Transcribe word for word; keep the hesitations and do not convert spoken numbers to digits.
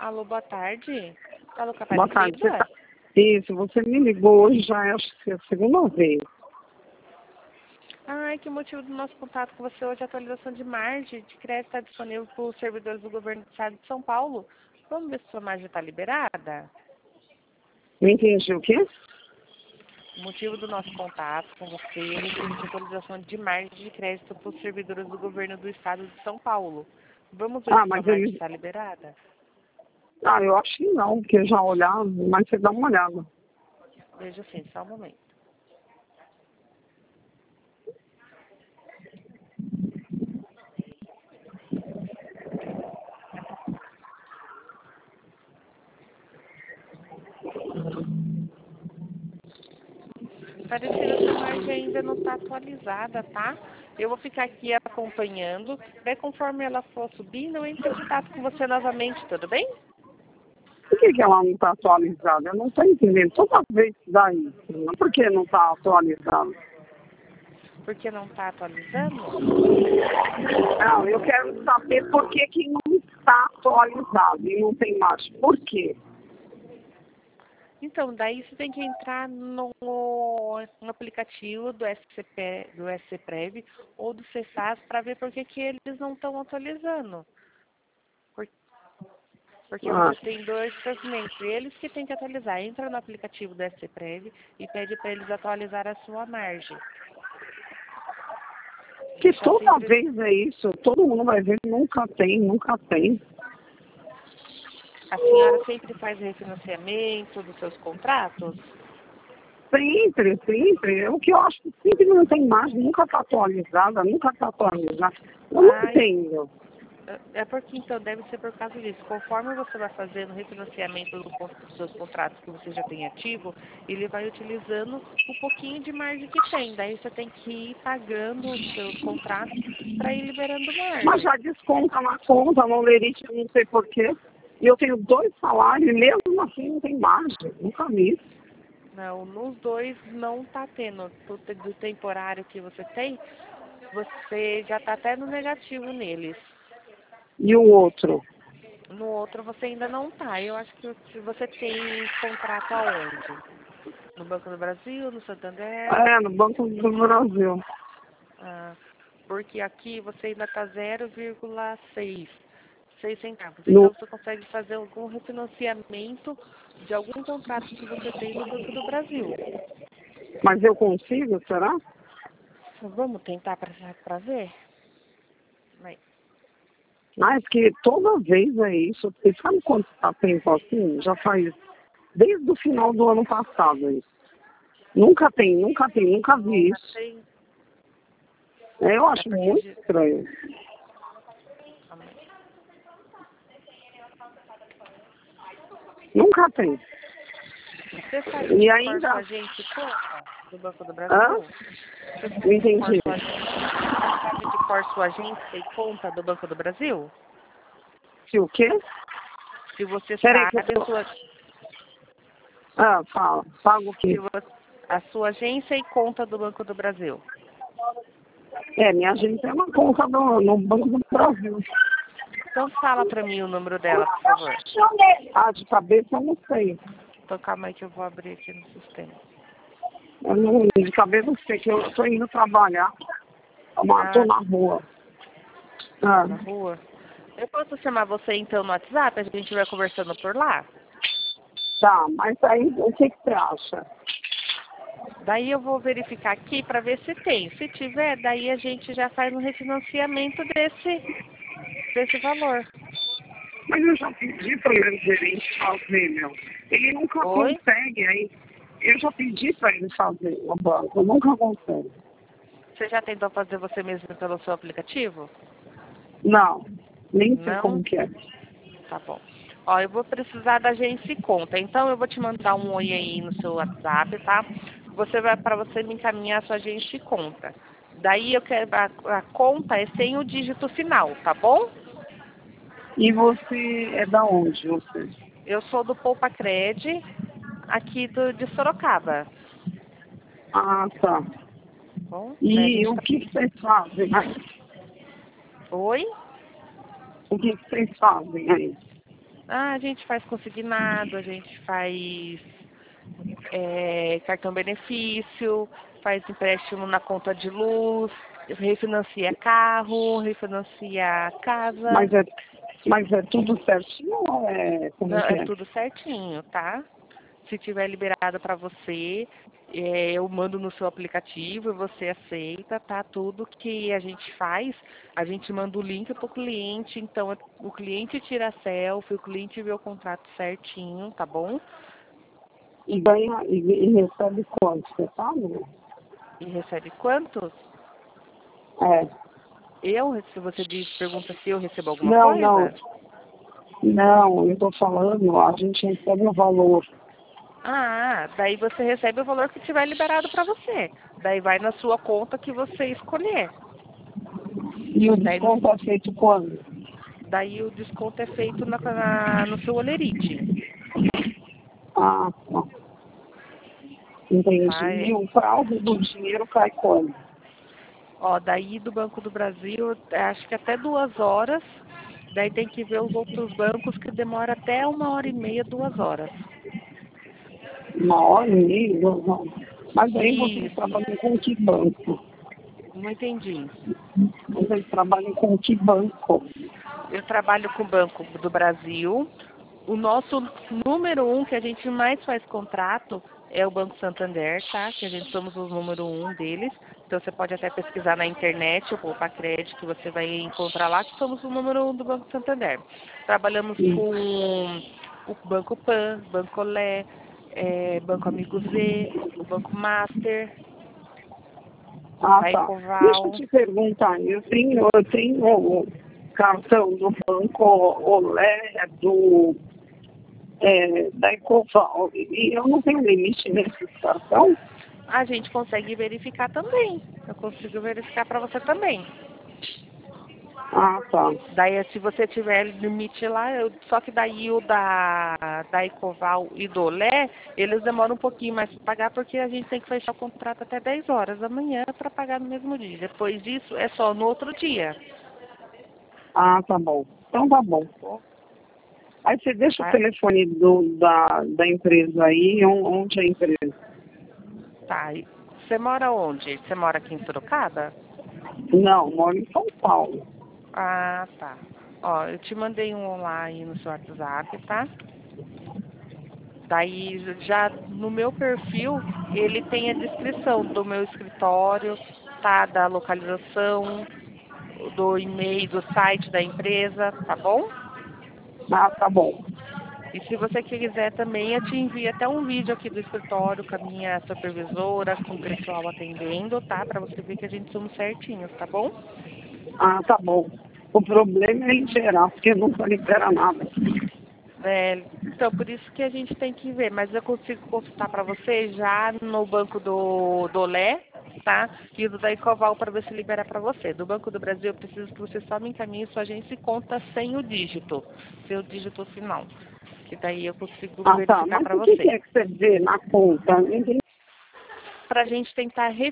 Alô, boa tarde. Alô, Boa tarde. Você Catarina? tá... Isso, você me ligou hoje, já é acho que é a segunda vez. Ai, que motivo do nosso contato com você hoje? A atualização de margem de crédito está disponível para os servidores do governo do estado de São Paulo. Vamos ver se sua margem está liberada? Não entendi o quê? O motivo do nosso contato com você é referente à atualização de margem de crédito para os servidores do governo do estado de São Paulo. Vamos ver Ah, se sua mas margem eles... está liberada? Ah, eu acho que não, porque já olhar, mas você dá uma olhada. Veja sim, só um momento. Parecendo que a margem ainda não está atualizada, tá? Eu vou ficar aqui acompanhando. Daí, conforme ela for subir, eu entro em contato com você novamente, tudo bem? Por que, que ela não está atualizada? Eu não estou entendendo. Toda vez que dá isso, né? Por que não está atualizada? Porque não está atualizando? Não, eu quero saber por que, que não está atualizado e não tem mais. Por quê? Então, daí você tem que entrar no, no aplicativo do S C P, do S C Prev ou do Cefaz para ver por que que eles não estão atualizando. Por- Porque Ah, você tem dois procedimentos, eles que têm que atualizar. Entra no aplicativo do S C Prev e pede para eles atualizar a sua margem. que Deixar toda sempre... vez é isso. Todo mundo vai ver, nunca tem, nunca tem. A senhora sempre faz refinanciamento dos seus contratos? Sempre, sempre. O que eu acho que sempre não tem mais, nunca está atualizada, nunca está atualizada. Eu não Ai, entendo. é porque então deve ser por causa disso. Conforme você vai fazendo o refinanciamento do con- dos seus contratos que você já tem ativo, ele vai utilizando o pouquinho de margem que tem. Daí você tem que ir pagando os seus contratos para ir liberando Mas margem. já desconta na conta, no lerite, eu não sei porquê. E eu tenho dois salários, e mesmo assim não tem margem. Nunca vi. Não, nos dois não está tendo. Do, te- do temporário que você tem, você já está até no negativo neles. E o outro? No outro você ainda não tá. Eu acho que se você tem contrato aonde? No Banco do Brasil, no Santander? É, no Banco do Brasil. Ah, porque aqui você ainda está zero vírgula seis seis centavos. No... Então você consegue fazer algum refinanciamento de algum contrato que você tem no Banco do Brasil. Mas eu consigo, será? Vamos tentar para ver? Vai. Ah, é porque toda vez é isso. Você sabe quanto está tempo assim? Já faz desde o final do ano passado isso. Nunca tem, nunca tem, nunca vi Nunca isso. tem. É, eu É acho porque. muito estranho. Nunca tem. Você sabe E de cor ainda... sua agente conta do Banco do Hã? Brasil? Você Não sabe de cor entendi. sua agência? Você sabe de cor sua agência e conta do Banco do Brasil? Se o quê? Se você Peraí que eu sabe a tô... sua, Ah, fala. Paga o se quê? você, a sua agência e conta do Banco do Brasil. É, minha agência é uma conta do, no Banco do Brasil. Então fala para mim o número dela, por favor. Ah, de cabeça eu não sei. Então calma aí que eu vou abrir aqui no sistema. Eu não, de cabeça eu sei que eu tô indo trabalhar. Mas tô Ah, na rua. tá Ah, na rua. Eu posso chamar você então no WhatsApp? A gente vai conversando por lá? tá, mas aí o que, que você acha? Daí eu vou verificar aqui para ver se tem. Se tiver, daí a gente já faz um refinanciamento desse, desse valor. Mas eu já pedi para o meu gerente fazer, meu. Ele nunca Oi? consegue, aí. Eu já pedi para ele fazer no banco, nunca consegue. Você já tentou fazer você mesmo pelo seu aplicativo? Não, nem sei Não? como que é. Tá bom. Ó, eu vou precisar da agência e conta. Então eu vou te mandar um oi aí no seu WhatsApp, tá? Você vai para você me encaminhar a sua agência e conta. Daí eu quero a, a conta é sem o dígito final, tá bom? E você é da onde, você? Eu sou do Poupa Cred, aqui do, de Sorocaba. Ah, tá. Bom, daí a E gente o tá... que que vocês fazem aí? Oi? O que que vocês fazem aí? Ah, a gente faz consignado, a gente faz é, cartão benefício, faz empréstimo na conta de luz, refinancia carro, refinancia casa. Mas é, mas é tudo certinho ou é Não, como que é é? tudo certinho, tá? Se tiver liberado para você, é, eu mando no seu aplicativo e você aceita, tá? Tudo que a gente faz, a gente manda o link para o cliente, então o cliente tira a selfie, o cliente vê o contrato certinho, tá bom? E ganha e, e recebe quanto, você sabe? E recebe quantos? É. Eu, se você diz, pergunta se eu recebo alguma Não, não. coisa? Não, eu estou falando, a gente recebe o valor. Ah, daí você recebe o valor que tiver liberado para você. Daí vai na sua conta que você escolher. E o Daí, no- desconto é feito quando? daí o desconto é feito na, na- no seu olerite. Ah, tá. Tá? Entendi. É- E o prazo do dinheiro cai quando? Ó, daí do Banco do Brasil, é, acho que até duas horas. Daí tem que ver os outros bancos que demora até uma hora e meia, duas horas. Uma hora e meia? Duas horas. Mas aí vocês Isso, trabalham com que banco? não entendi. Vocês trabalham com que banco? Eu trabalho com o Banco do Brasil. O nosso número um que a gente mais faz contrato é o Banco Santander, tá? Que a gente somos o número um deles. Então você pode até pesquisar na internet ou Poupa Crédito, que você vai encontrar lá que somos o número um do Banco Santander. Trabalhamos Sim. com o Banco Pan, Banco Lé, eh, Banco Amigo Z, o Banco Master, Ah, tá. Deixa eu Daicoval. te perguntar, eu tenho, eu tenho o cartão do Banco Olé, do, é, da Ecoval, e eu não tenho limite nesse cartão? A gente consegue verificar também. Eu consigo verificar para você também. Ah, tá. Daí, se você tiver limite lá, eu- só que daí o da, da Ecoval e do Olé, eles demoram um pouquinho mais para pagar, porque a gente tem que fechar o contrato até dez horas da manhã para pagar no mesmo dia. Depois disso, é só no outro dia. Ah, tá bom. Então tá bom. Aí você deixa o Tá? telefone do, da, da empresa aí, on- onde é a empresa? Tá. E você mora onde? Você mora aqui em Sorocaba? Não, moro em São Paulo. Ah, tá. Ó, eu te mandei um olá aí no seu WhatsApp, tá? Daí já no meu perfil ele tem a descrição do meu escritório, tá? Da localização, do e-mail, do site da empresa, tá bom? Ah, tá bom. E se você quiser também, eu te envio até um vídeo aqui do escritório com a minha supervisora, com o pessoal atendendo, tá? Pra você ver que a gente somos certinhos, tá bom? Ah, tá bom. O problema é liberar, porque nunca libera nada. É, então, por isso que a gente tem que ver, mas eu consigo consultar para você já no banco do, do Lé, tá? E do da Ecoval para ver se libera para você. Do Banco do Brasil, eu preciso que você só me encaminhe sua agência e conta sem o dígito, sem o dígito final. Que daí eu consigo Ah, tá. verificar Mas para o que que você. é que você vê na conta? Ninguém Para a gente tentar